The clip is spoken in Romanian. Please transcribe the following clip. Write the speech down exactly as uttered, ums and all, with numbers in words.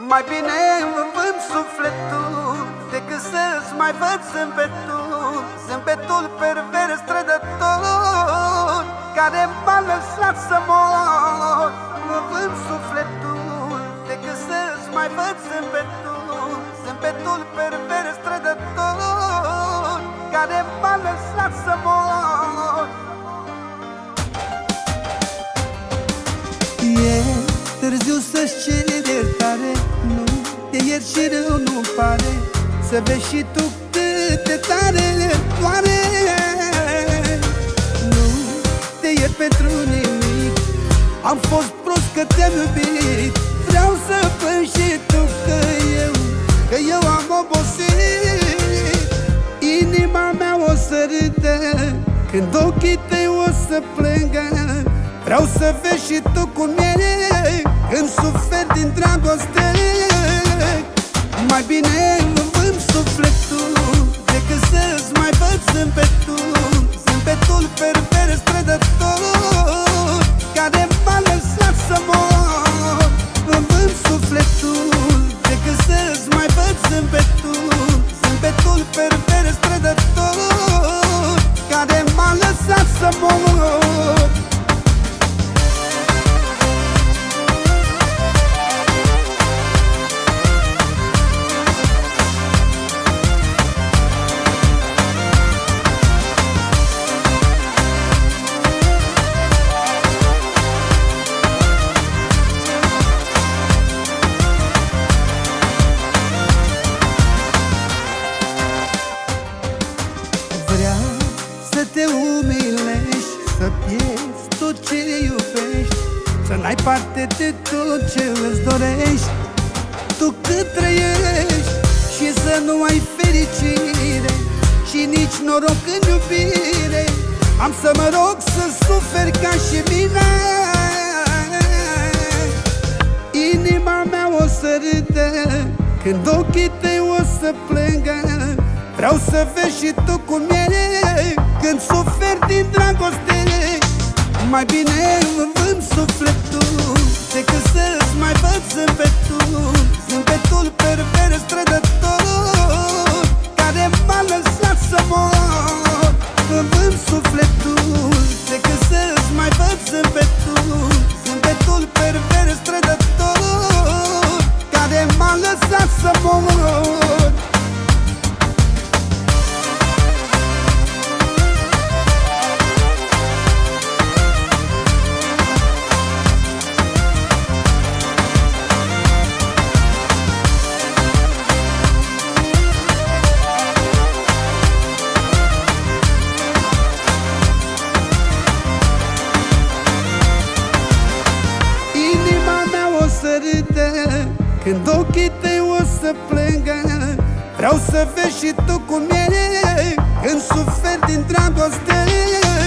Mai bine îmi vând sufletul decât să-ți mai văd zâmbetul, zâmbetul pervers trădător care m-a lăsat să mor. Îmi vând sufletul decât să-ți mai văd zâmbetul, zâmbetul pervers trădător care m-a lăsat să mor. E târziu să-ți ceri iertare, nu te iert și rău nu pare, să vezi și tu cât de tare doare. Nu te iert pentru nimic, am fost prost că te-am iubit. Vreau să plâng și tu că eu, că eu am obosit. Inima mea o să râdă când ochii tăi o să plângă. Vreau să vezi și tu cum e când suferi din dragoste. Mai bine îmi vând sufletul decât să-ți mai văd zâmbetul, zâmbetul pervers trădător care m-a lăsat să mor. Îmi vând sufletul decât să-ți mai văd zâmbetul, zâmbetul pervers trădător care m-a lăsat să mor. Să te umilești, să pierzi tot ce iubești, să n-ai parte de tot ce îți dorești. Tu cât trăiești și să nu ai fericire și nici noroc în iubire. Am să mă rog să suferi ca și mine. Inima mea o să râdă când ochii tăi o să plângă. Vreau să vezi și tu cum e când suferi din dragoste. Mai bine îmi vând sufletul decât să-ți mai văd zâmbetul, zâmbetul pervers trădător care m-a lăsat să mor. Îmi vând sufletul decât să-ți mai văd zâmbetul, zâmbetul pervers trădător care m-a lăsat să mor. Când ochii tăi o să plângă. Vreau să vezi și tu cum e când suferi din dragoste.